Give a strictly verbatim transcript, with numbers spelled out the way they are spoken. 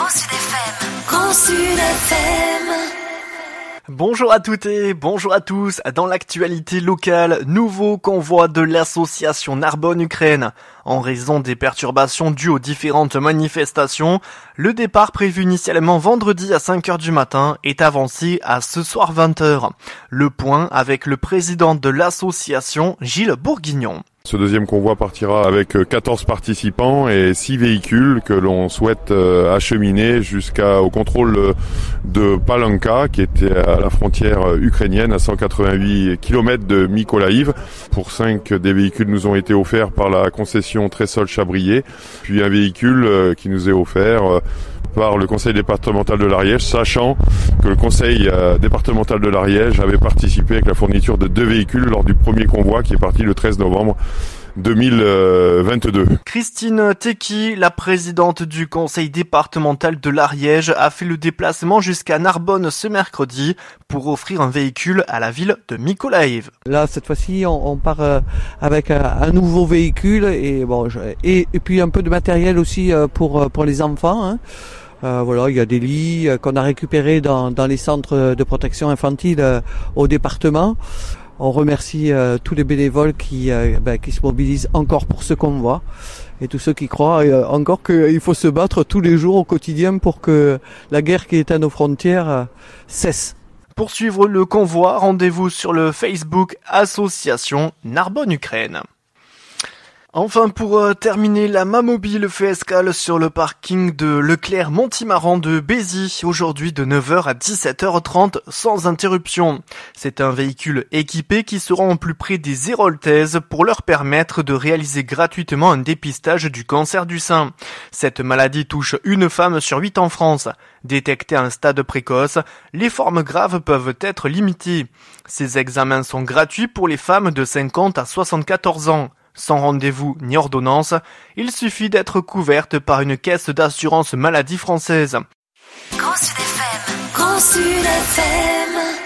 Sud F M. Grand Sud F M. Bonjour à toutes et bonjour à tous. Dans l'actualité locale, nouveau convoi de l'association Narbonne-Ukraine. En raison des perturbations dues aux différentes manifestations, le départ prévu initialement vendredi à cinq heures du matin est avancé à ce soir vingt heures. Le point avec le président de l'association, Gilles Bourguignon. Ce deuxième convoi partira avec quatorze participants et six véhicules que l'on souhaite acheminer jusqu'au contrôle de Palanka, qui était à la frontière ukrainienne à cent quatre-vingt-huit kilomètres de Mykolaïv. Pour cinq des véhicules nous ont été offerts par la concession Tressol-Chabrier, puis un véhicule qui nous est offert par le conseil départemental de l'Ariège, sachant que le conseil euh, départemental de l'Ariège avait participé avec la fourniture de deux véhicules lors du premier convoi qui est parti le treize novembre deux mille vingt-deux. Christine Tecky, la présidente du conseil départemental de l'Ariège, a fait le déplacement jusqu'à Narbonne ce mercredi pour offrir un véhicule à la ville de Mykolaïv. Là, cette fois-ci, on, on part euh, avec un, un nouveau véhicule et bon, je, et, et puis un peu de matériel aussi euh, pour pour les enfants. Hein. Euh, voilà, il y a des lits euh, qu'on a récupérés dans dans les centres de protection infantile euh, au département. On remercie euh, tous les bénévoles qui euh, ben, qui se mobilisent encore pour ce convoi et tous ceux qui croient euh, encore qu'il faut se battre tous les jours au quotidien pour que la guerre qui est à nos frontières euh, cesse. Pour suivre le convoi, rendez-vous sur le Facebook Association Narbonne-Ukraine. Enfin, pour euh, terminer, la Mamobile fait escale sur le parking de Leclerc-Montimaran de Bézy, aujourd'hui de neuf heures à dix-sept heures trente, sans interruption. C'est un véhicule équipé qui se rend au plus près des Héroltaises pour leur permettre de réaliser gratuitement un dépistage du cancer du sein. Cette maladie touche une femme sur huit en France. Détectée à un stade précoce, les formes graves peuvent être limitées. Ces examens sont gratuits pour les femmes de cinquante à soixante-quatorze ans. Sans rendez-vous ni ordonnance, il suffit d'être couverte par une caisse d'assurance maladie française. Grand Sud F M. Grand Sud F M.